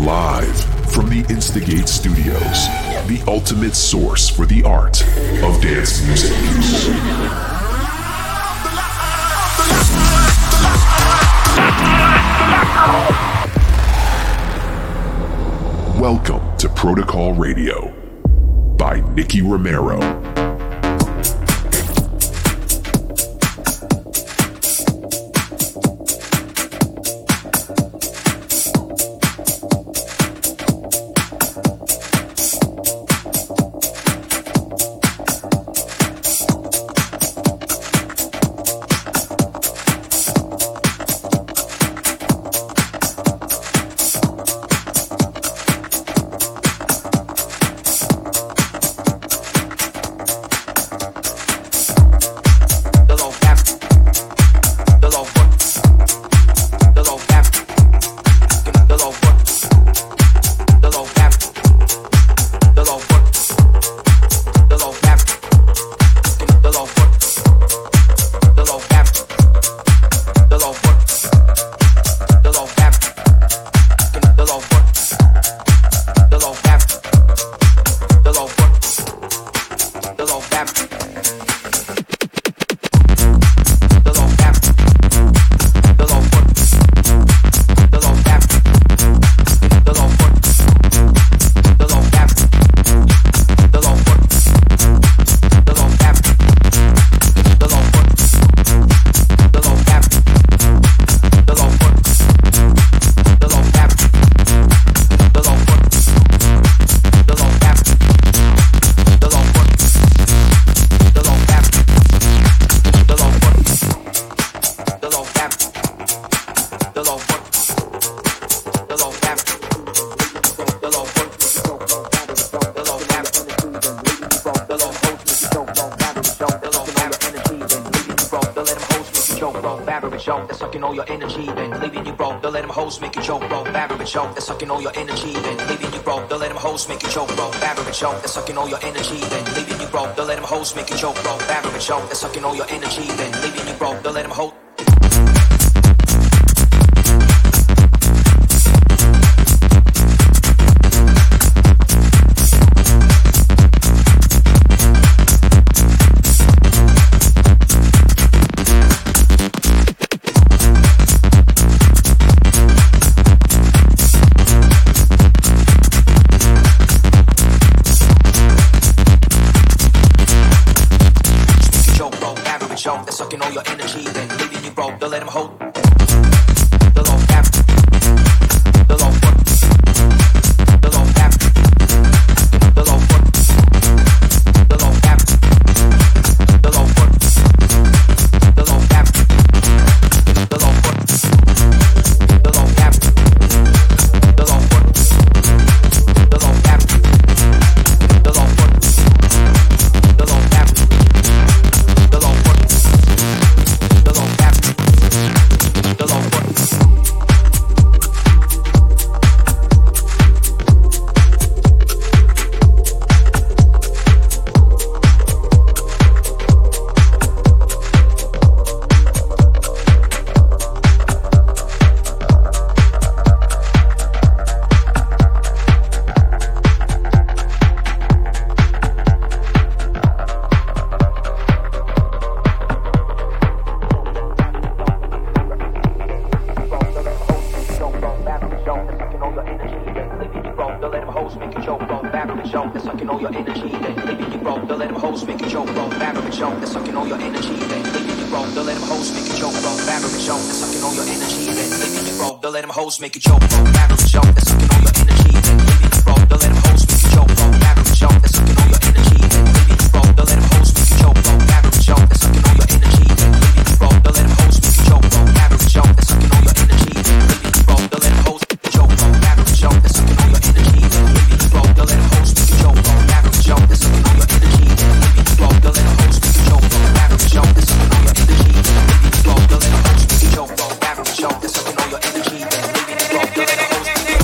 Live from the Instigate Studios, the ultimate source for the art of dance music. Welcome to Protocol Radio by Nicky Romero. That's sucking all your energy, then leaving you broke. Don't let them hoes make you choke, bro. Battery choke. That's sucking all your energy, then leaving you broke. Don't let them hoes. That's sucking all your energy, then leaving you broke. Don't let them hold. Make it choke, bro. Battery choke. That's sucking all your energy, then leaving you broke. Don't let them hoes make you choke, bro. Battery choke. That's sucking all your energy, then leaving you broke. Don't let them hoes make you choke, bro. Battery choke. That's sucking all your energy, then leaving you broke. Don't let them hoes make you choke, bro. Battery choke. That's sucking all your energy, then leaving you broke. Don't let them hoes make you choke, bro. Battery choke. That's sucking all your energy, then leaving you broke. Don't let them hoes make you choke, bro. Battery choke. That's sucking all your energy, then leaving you broke. Don't let them hoes make you choke, bro. Battery choke. That's sucking all your energy, then leaving you broke. Don't let them hoes make you choke, bro. Battery choke. That's sucking all your energy, then leaving you broke. Don't let them hoes make you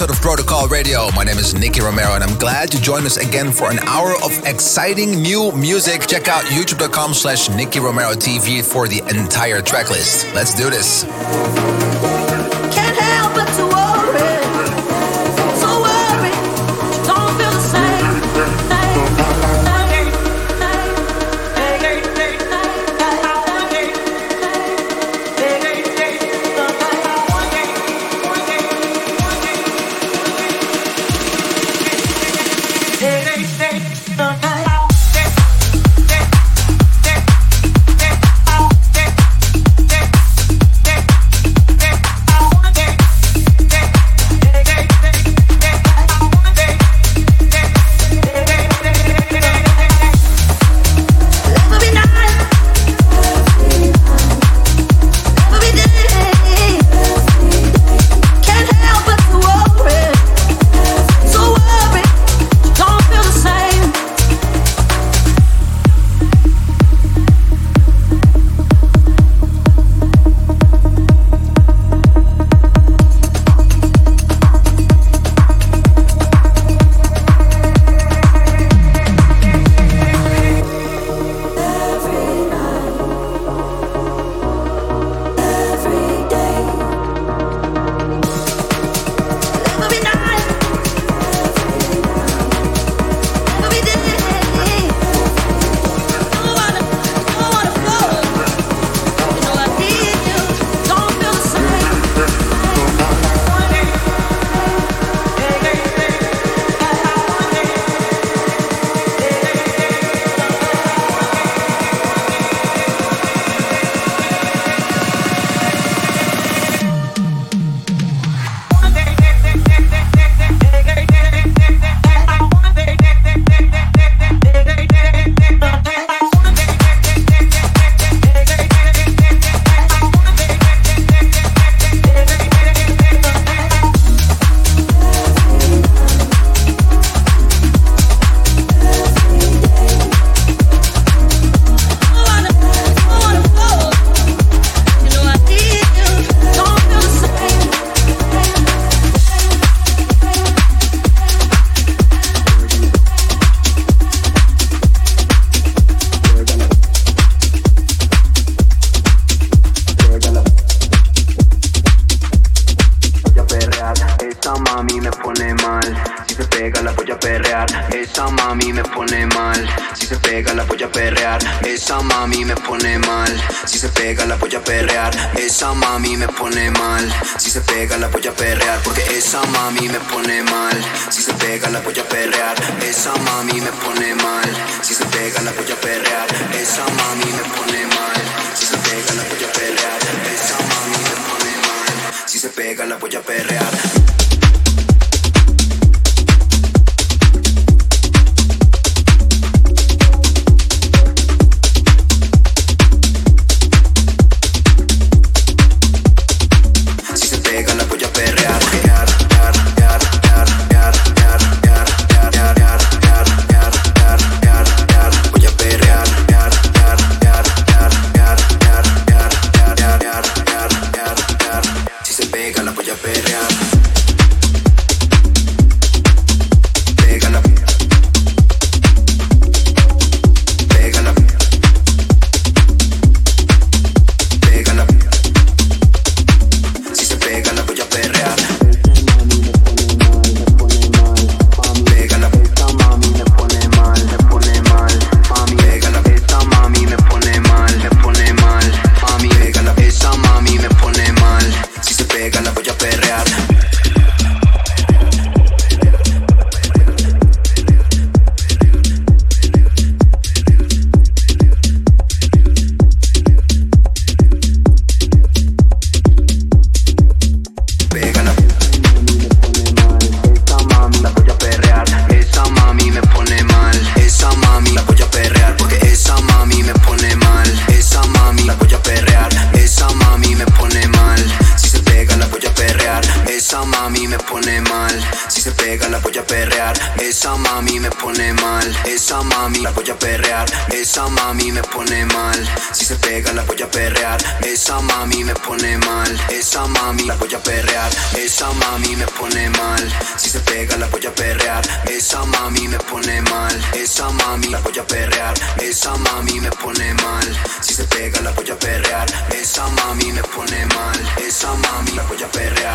episode of Protocol Radio. My name is Nicky Romero, and I'm glad you joined us again for an hour of exciting new music. Check out youtube.com/Nicky Romero TV for the entire track list. Let's do this. Can't help but to worry, so worry, don't feel the same. me pone mal. Esa mami la voy a perrear. Esa mami me pone mal. Si se pega la voy a perrear. Esa mami me pone mal. Esa mami la voy a perrear. Esa mami me pone mal. Si se pega la voy a perrear. Esa mami me pone mal. Esa mami la voy a perrear. Esa mami me pone mal. Si se pega la voy a perrear. Esa mami me pone mal. Esa mami la voy a perrear.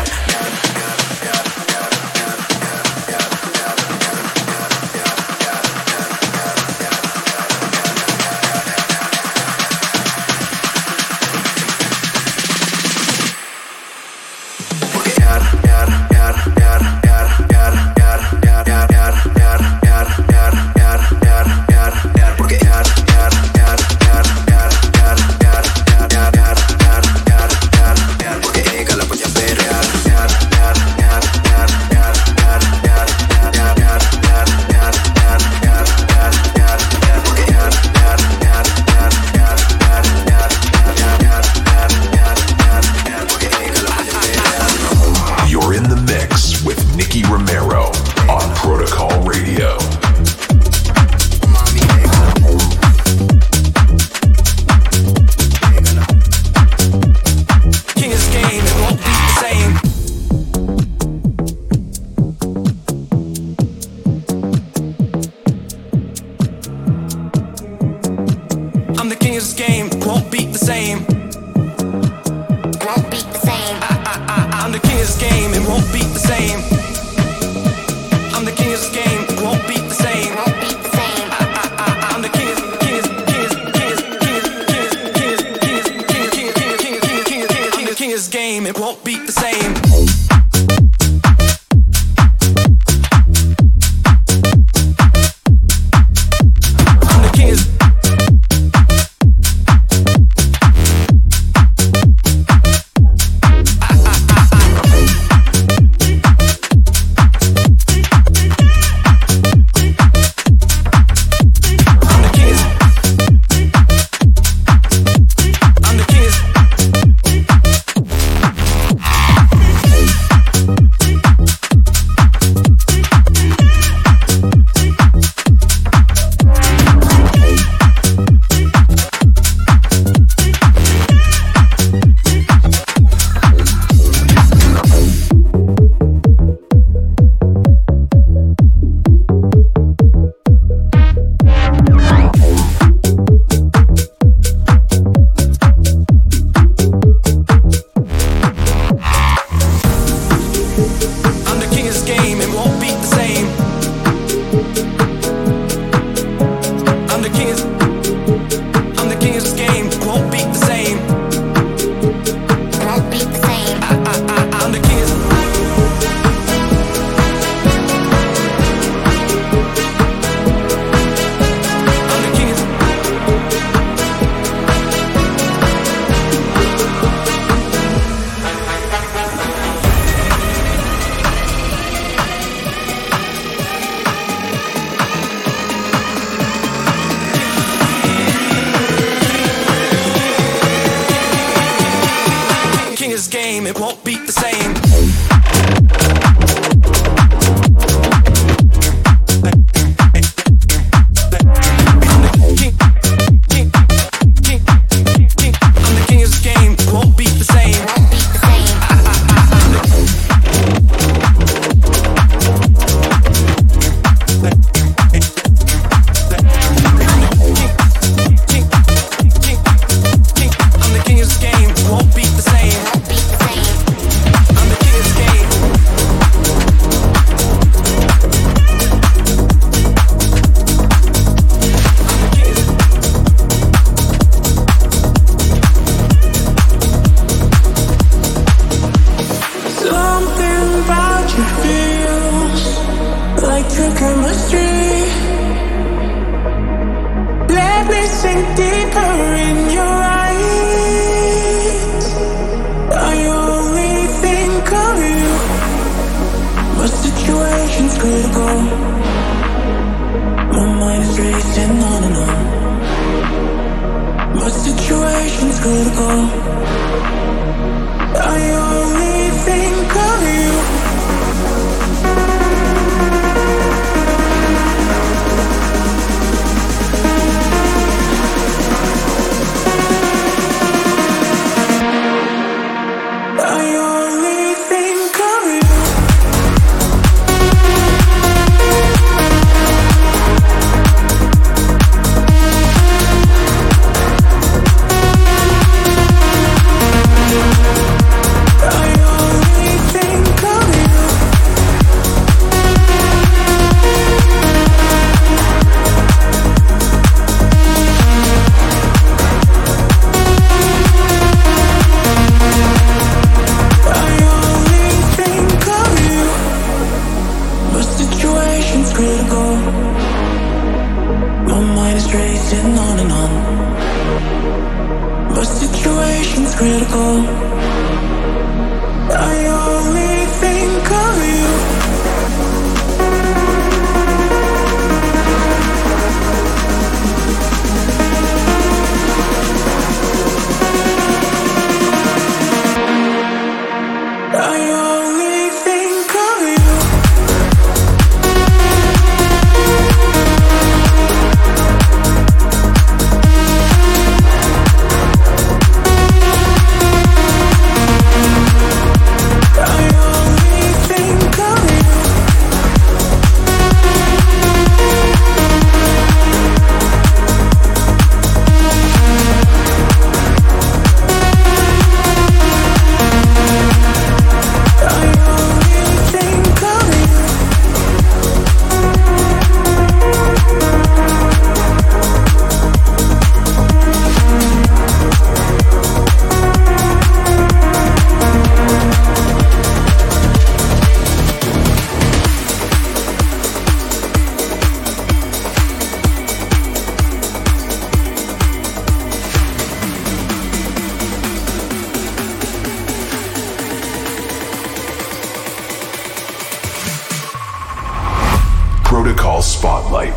Spotlight.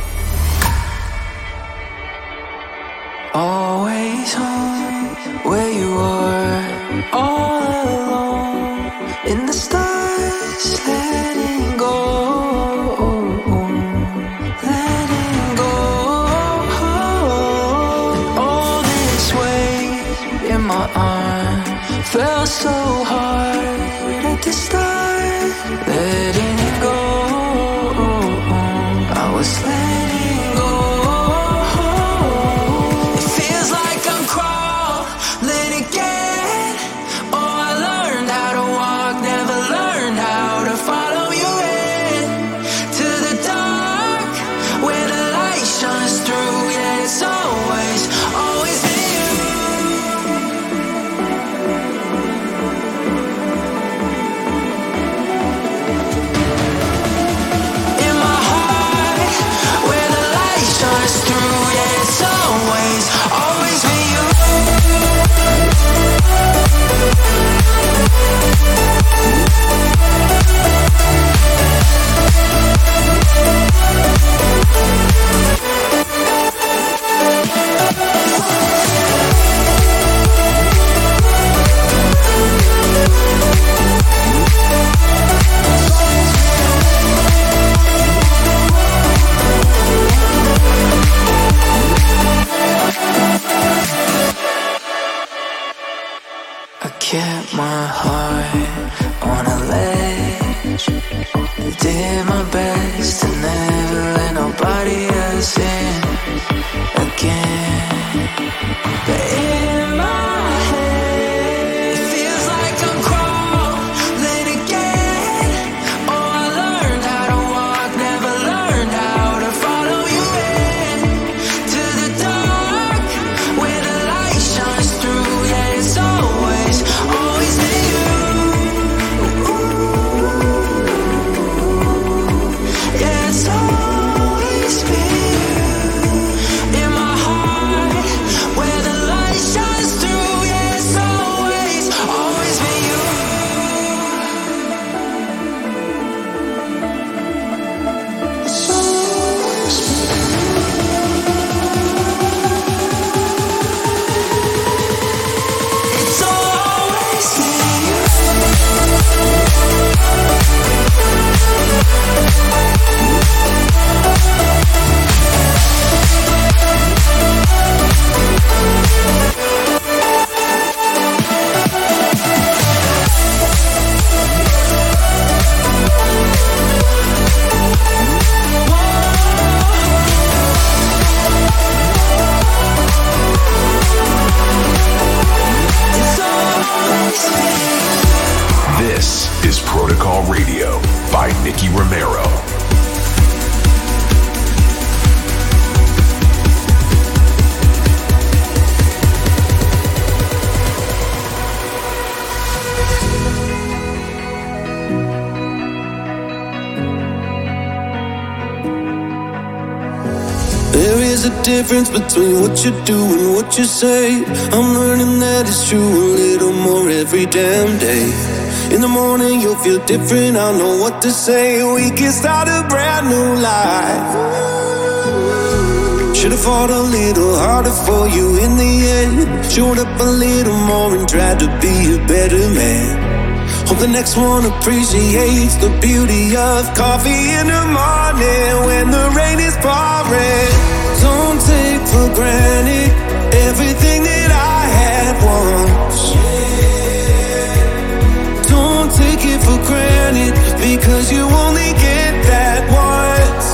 Always home where you are, all alone in the stars, letting go, letting go. And all this weight in my arms felt so hard at the start, letting it go. I was letting go. Kept my heart on a ledge. Did my best to never let nobody else in again. But in my head, it feels like I'm crawling again. Oh, I learned how to walk, never learned how to follow you in to the dark where the light shines through. Yeah, it's always been you. Yeah, it's always been you. In my heart, where the light shines through. Yeah, it's always been you. It's always It's always been you. It's always been you. This is Protocol Radio by Nicky Romero. There is a difference between what you do and what you say. I'm learning that it's true a little more every damn day. In the morning you'll feel different, I'll know what to say. We can start a brand new life. Should've fought a little harder for you in the end. Showed up a little more and tried to be a better man. Hope the next one appreciates the beauty of coffee in the morning when the rain is pouring. Don't take for granted everything that I had once. Don't take it for granted because you only get that once.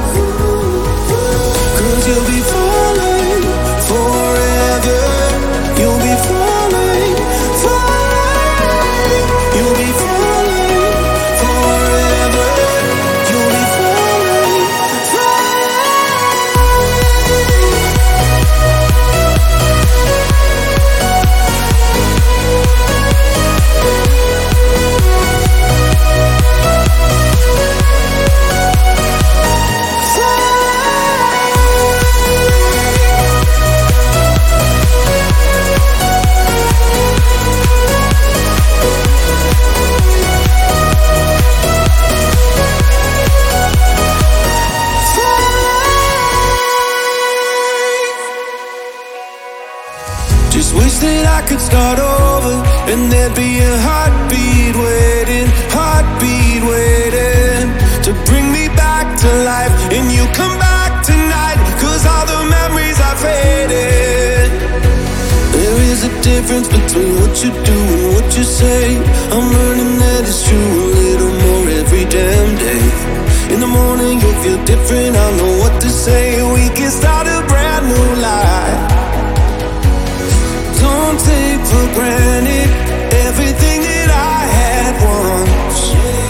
'Cause you'll be falling forever. You'll be falling forever. You'll be falling forever. You'll be falling forever. I could start over, and there'd be a heartbeat waiting to bring me back to life. And you come back tonight, 'cause all the memories are faded. There is a difference between what you do and what you say. I'm learning that it's true a little more every damn day. In the morning you'll feel different, I'll know what to say. We can start a brand new life. Don't take for granted everything that I had once.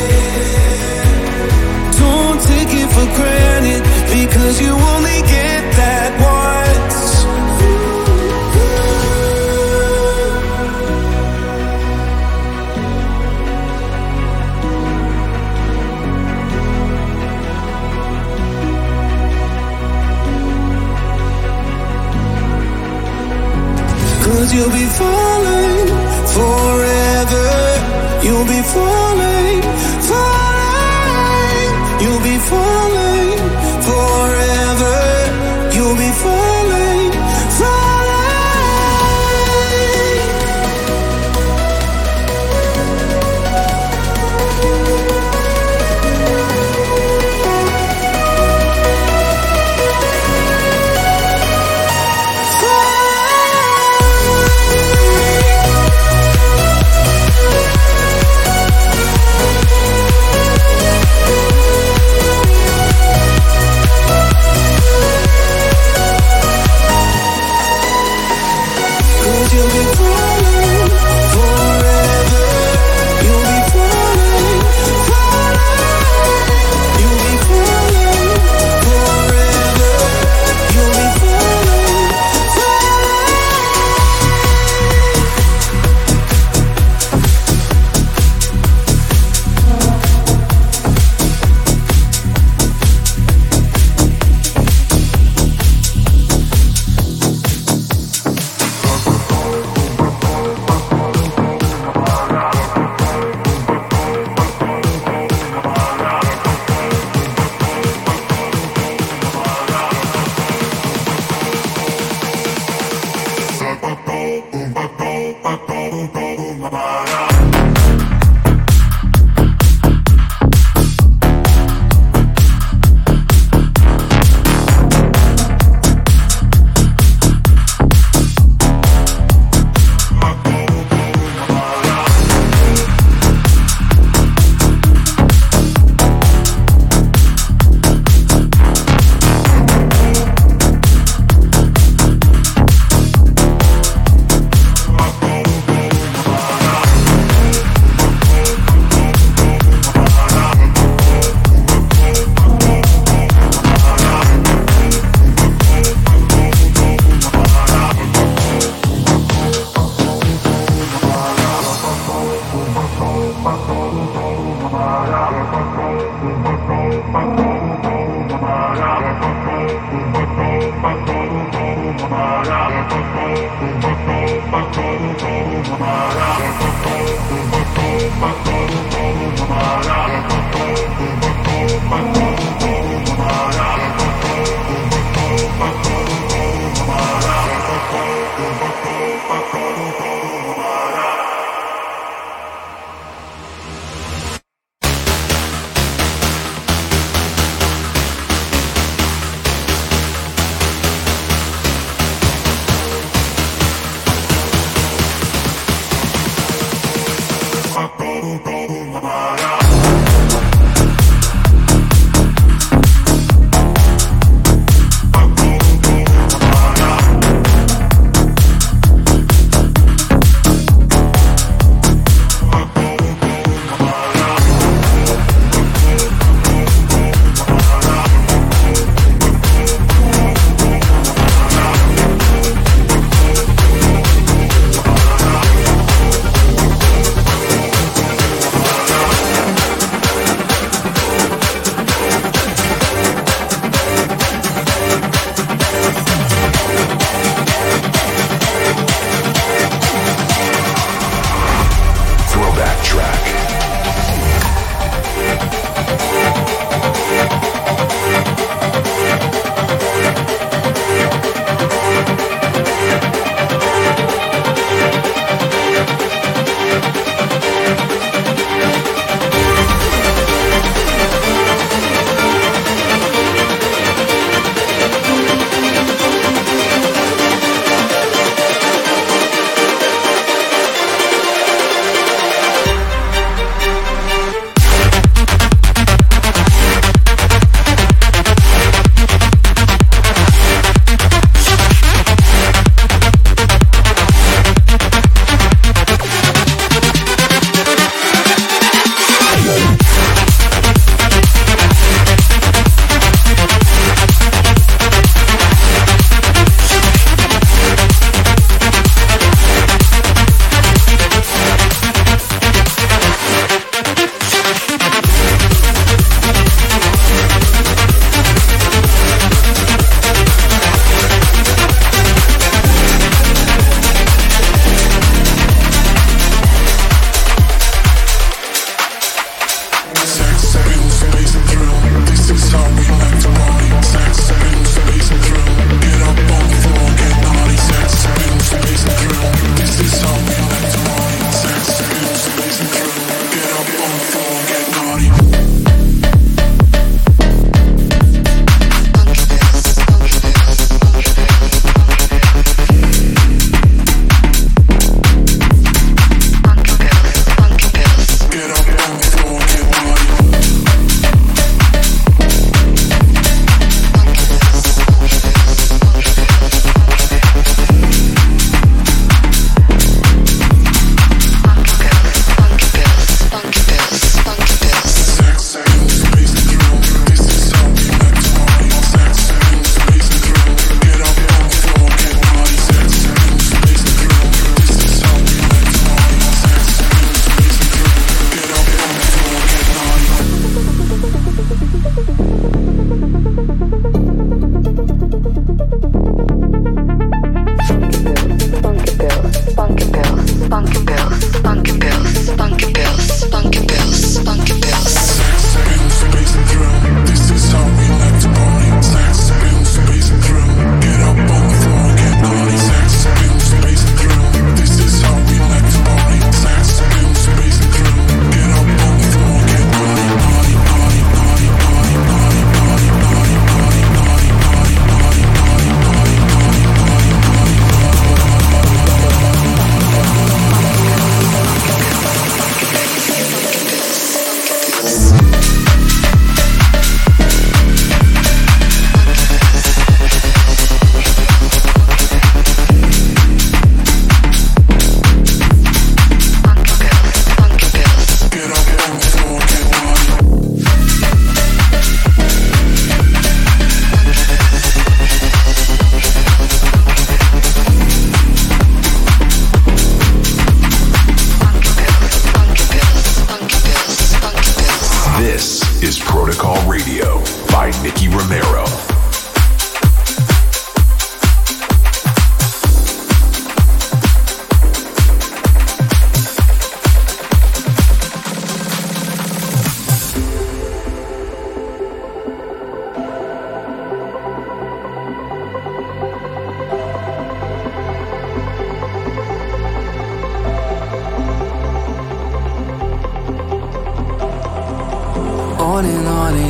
Don't take it for granted, because you only get that once. 'Cause you'll be falling forever. You'll be falling, falling. You'll be falling forever. You'll be falling, falling.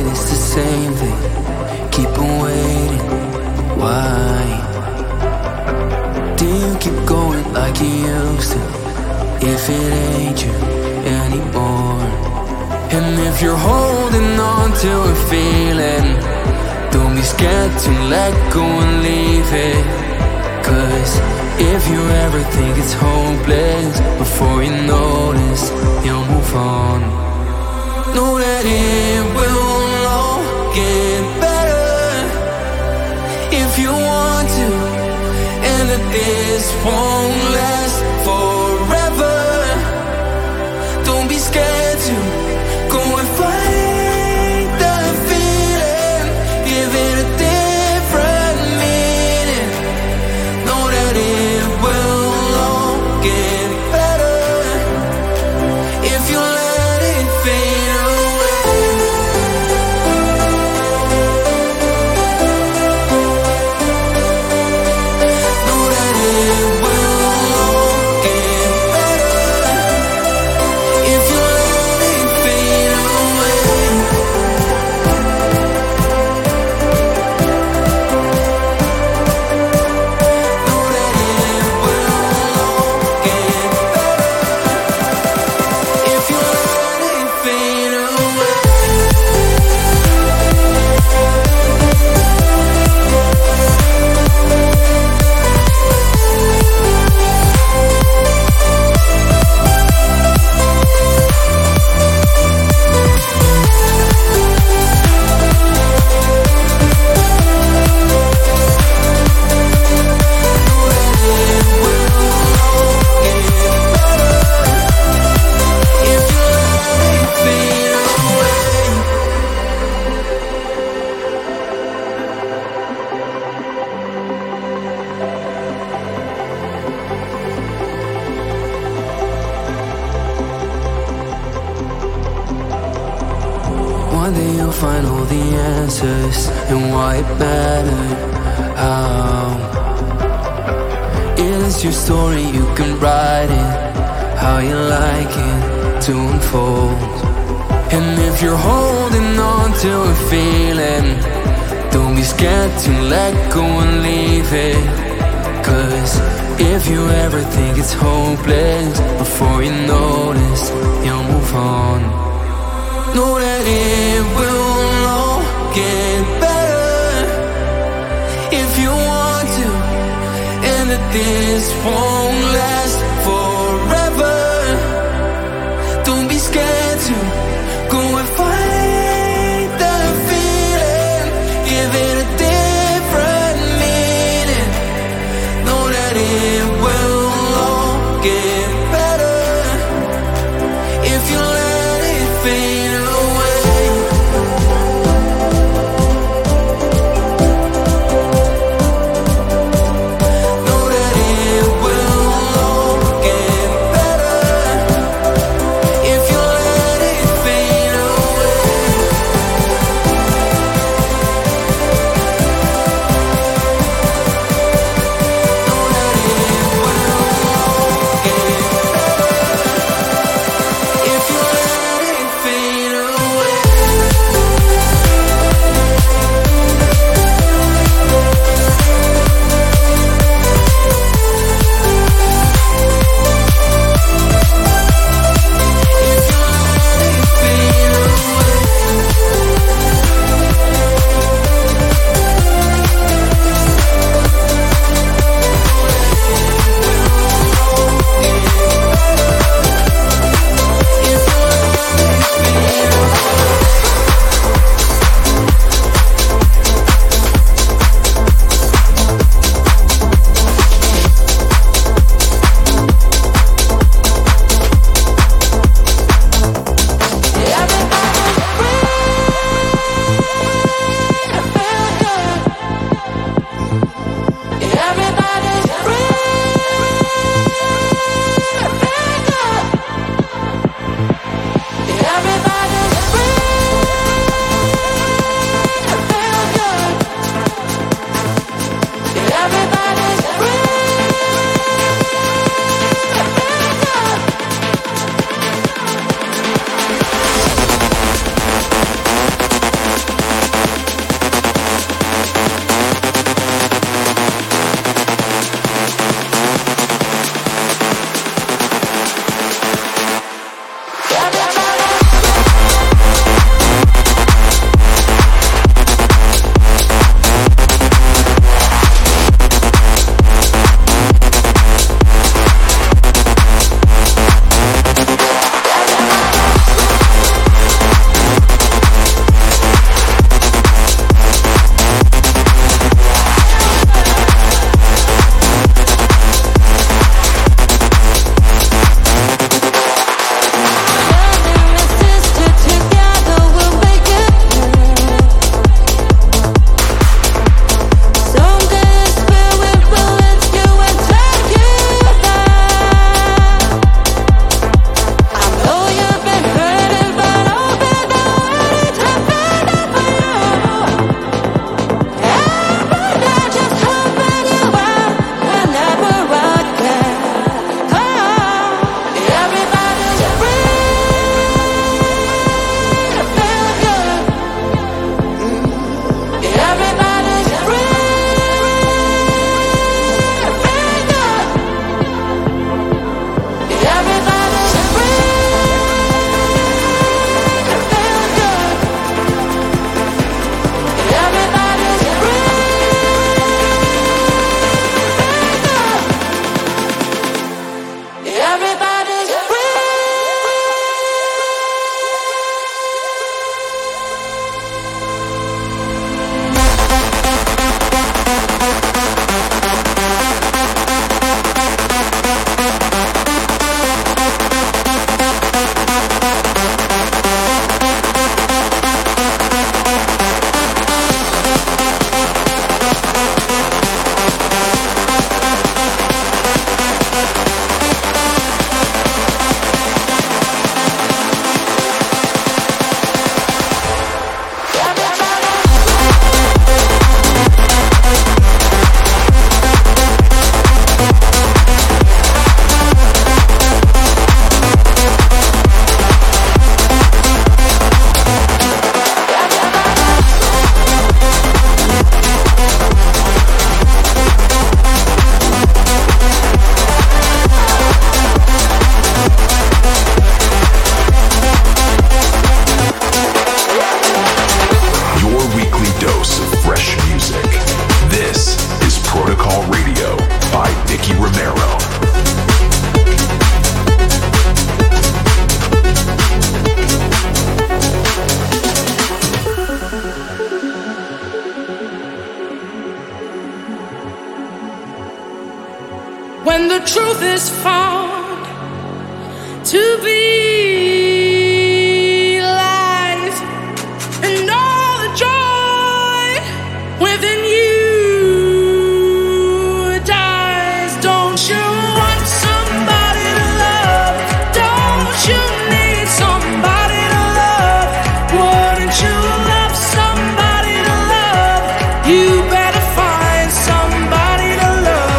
it's the same thing. Keep on waiting, why? Do you keep going like you used to? If it ain't you anymore. And if you're holding on to a feeling, don't be scared to let go and leave it. 'Cause if you ever think it's hopeless, before you notice, you'll move on. Know that it will all get better if you want to, and that this won't last forever. Don't be scared to go and find the feeling, give it a different meaning. Know that it will all get better if you let it fade away. Know that it will all get better if you let it fade away. Know that it will all get better if you let it fade away. One day you'll find all the answers and why it mattered. How it is your story, you can write it how you like it to unfold. And if you're holding on to a feeling, don't be scared to let go and leave it. 'Cause if you ever think it's hopeless, before you notice, you'll move on. Know that it will all get better if you want to, and that this won't last forever. Don't be scared to go and find the feeling, give it a different meaning. Know that it will all get better if you let it fade away. Know that it will all get better if you let it fade away. Know that it will all get when the truth is found to be life and all the joy within you dies. Don't you want somebody to love? Don't you need somebody to love? Wouldn't you love somebody to love? You better find somebody to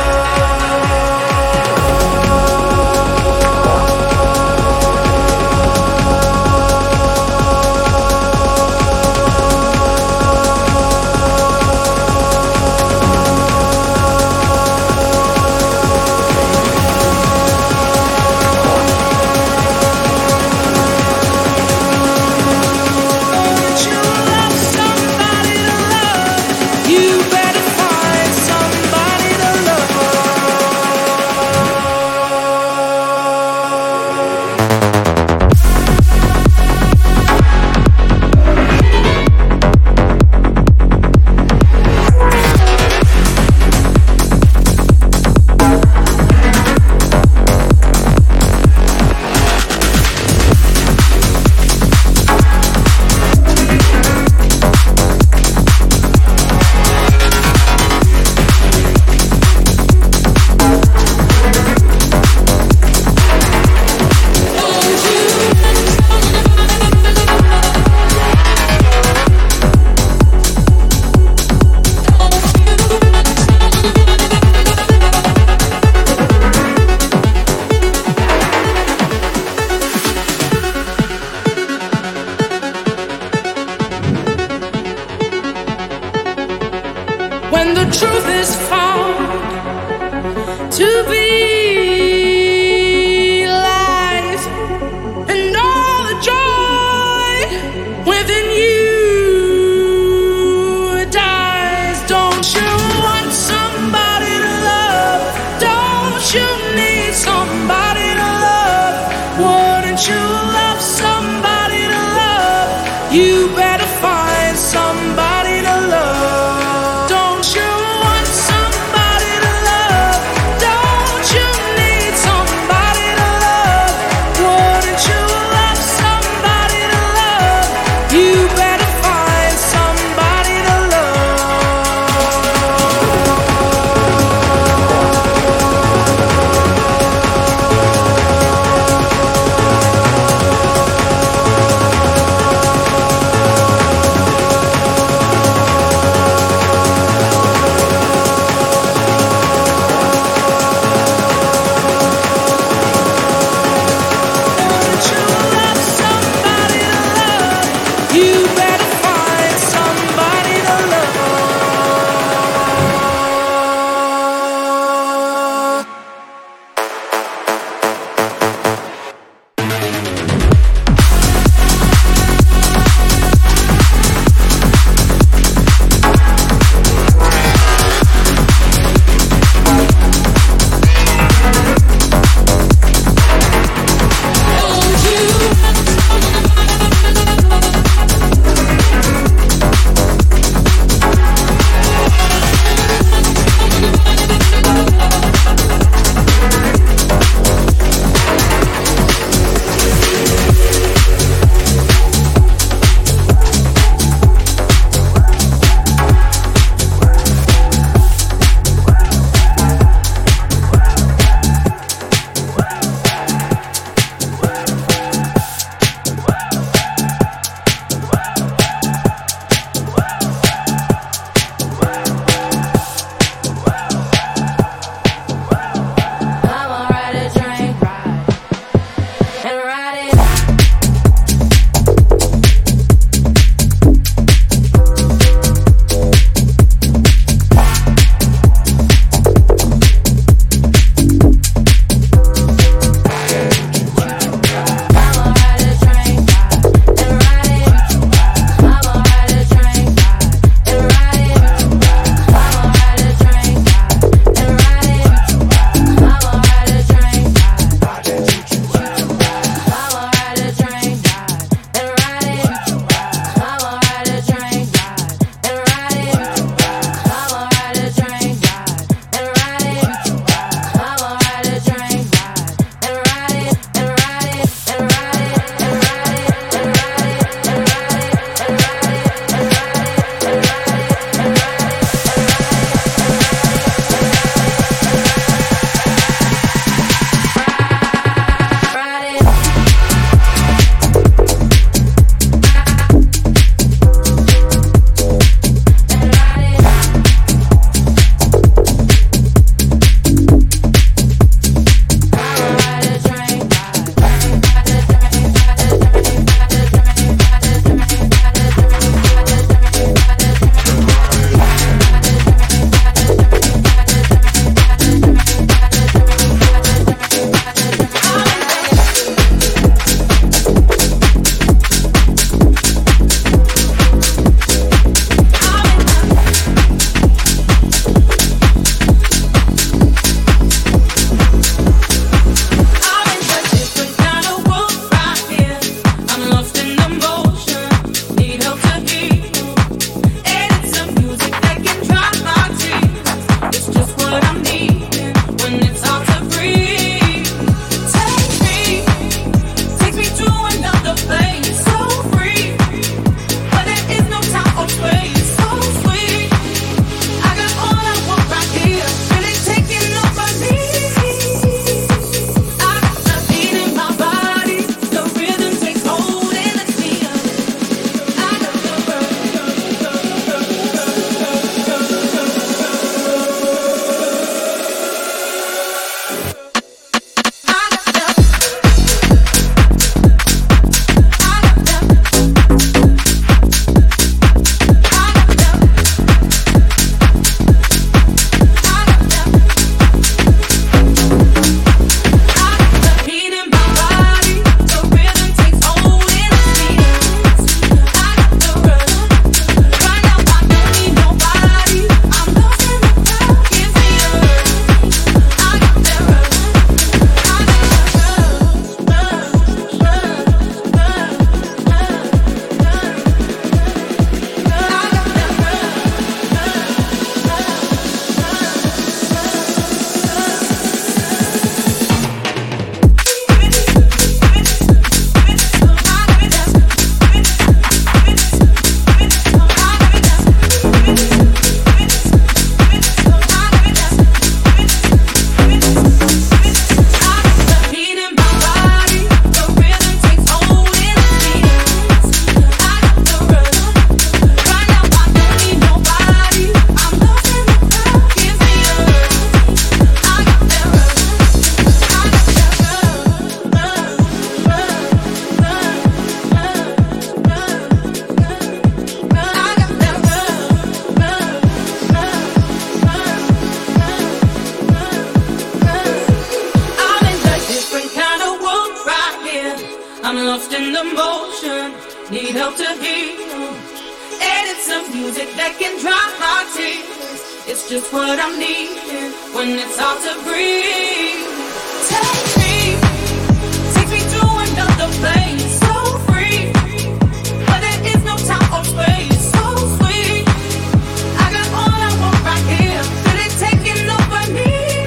when the truth is found to be life and all the joy within you dies. Don't you want somebody to love? Don't you need somebody to love? Wouldn't you love somebody to love? You better find somebody to love. Don't you want somebody to love? Don't you emotion, need help to heal. Edit some music that can dry my tears. It's just what I'm needing when it's hard to breathe. Take me to another place, so free, where there is no time or space. So sweet, I got all I want right here. Feel it taking over me.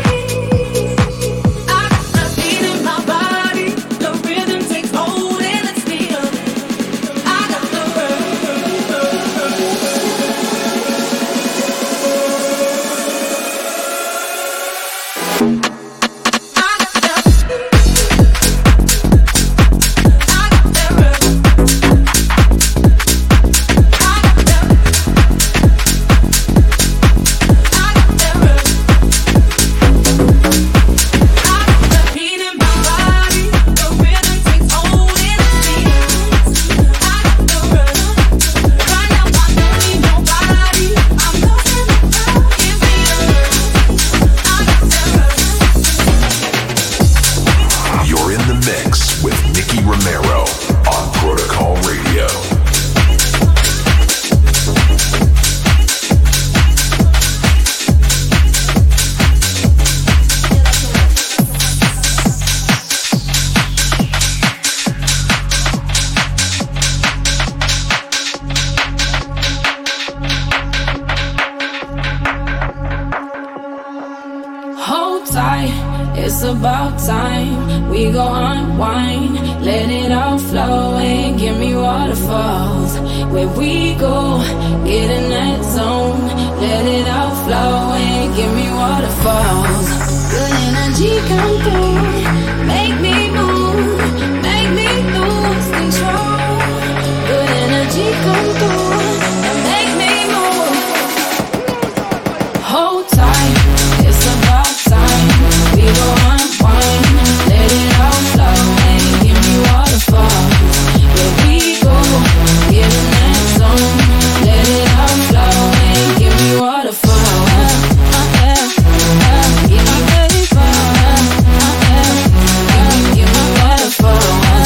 I got the beat in my body, the rhythm takes hold and it's still. I got the it's about time we go unwind, let it all flow and give me waterfalls. Where we go, get in that zone, let it all flow and give me waterfalls. Good energy come through, make me move, make me lose control. Good energy come through and make me move. Hold tight, it's about time we go unwind, let it all flow and give me waterfalls. Where we go, get in that zone, let it all flow and give me waterfalls. Give me waterfalls. Give me waterfalls.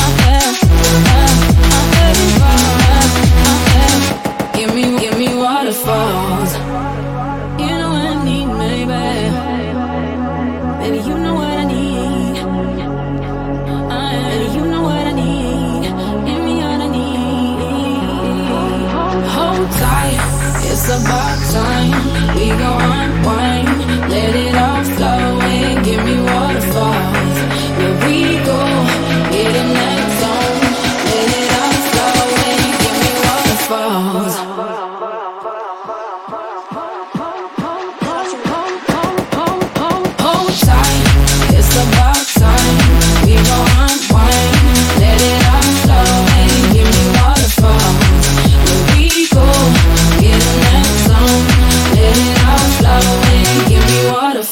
Give me waterfalls. You know what I need, maybe. Baby, you know what I need. Baby, you know what I need. Give me what I need. Hold tight, it's about time we go unwind, let it all flow and give me waterfalls. Where we go, get in that zone, let it all flow and give me waterfalls. Hold tight, it's about time we go unwind, let it all flow and give me waterfalls. Where we go, get in that zone, let it all flow and give me waterfalls.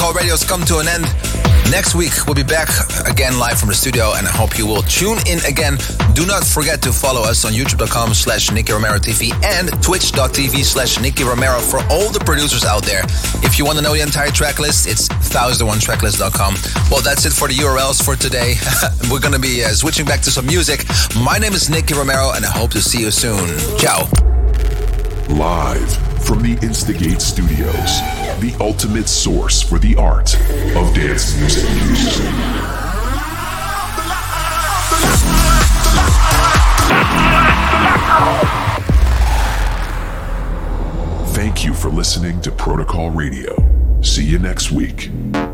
Protocol Radio has come to an end. Next week, we'll be back again live from the studio, and I hope you will tune in again. Do not forget to follow us on youtube.com/Nicky Romero TV and twitch.tv/Nicky Romero for all the producers out there. If you want to know the entire track list, it's 1001tracklist.com. Well, that's it for the URLs for today. We're going to be switching back to some music. My name is Nicky Romero, and I hope to see you soon. Ciao. Live from the Instigate Studios, the ultimate source for the art of dance music. Thank you for listening to Protocol Radio. See you next week.